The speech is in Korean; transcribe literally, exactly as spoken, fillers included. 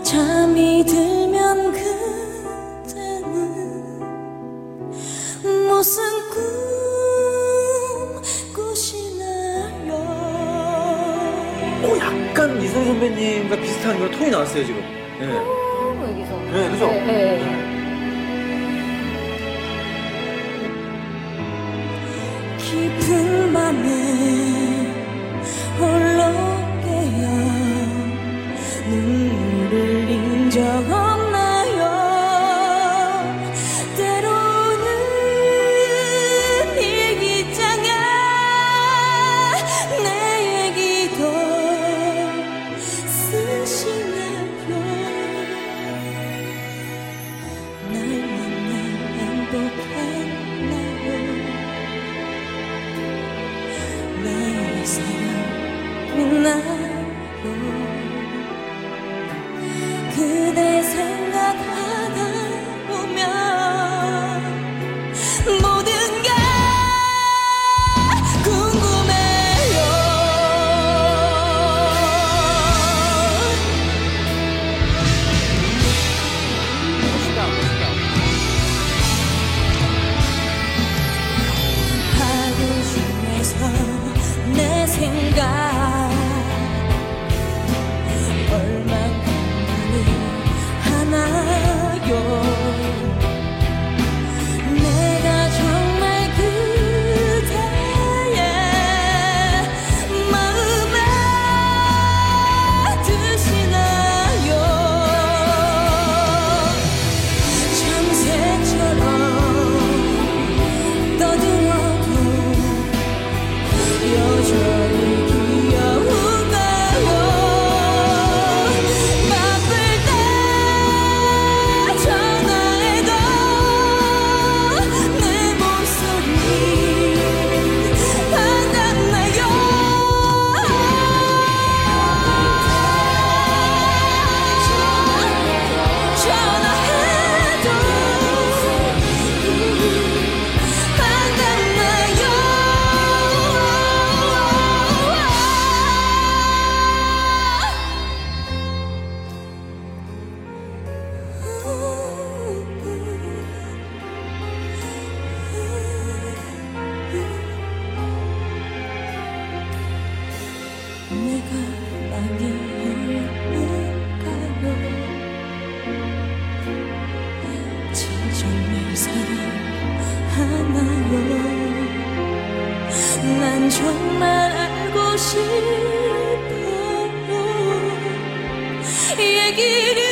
잠이 들면 그때는 무슨 꿈 꾸시나요? 오, 약간 이선희 선배님과 비슷한 그런 톤이 나왔어요 지금. 네. 오, 여기서. 네, 그죠? 네, 네. 깊은 밤에 홀로 깨어 눈물을 흘린 적 없나요? 때로는 일기장에 내 얘기도 쓰시나요? 날 만나 행복했나요? 나의 사랑 믿나요? 그대 생각하다 보면 모든 게 궁금해요. 하루 중에서 내 생각 얼만큼만을 하나요? 내가 정말 그대의 마음에 드시나요? 참새처럼 떠들어도 여전히 귀여운가요? 바쁠 때 전화해도 내 목소리 반갑나요? 전화해도 내가 많이 어려울까요? 진정을 사랑하나요? 난 정말 알고 싶어요. 얘기를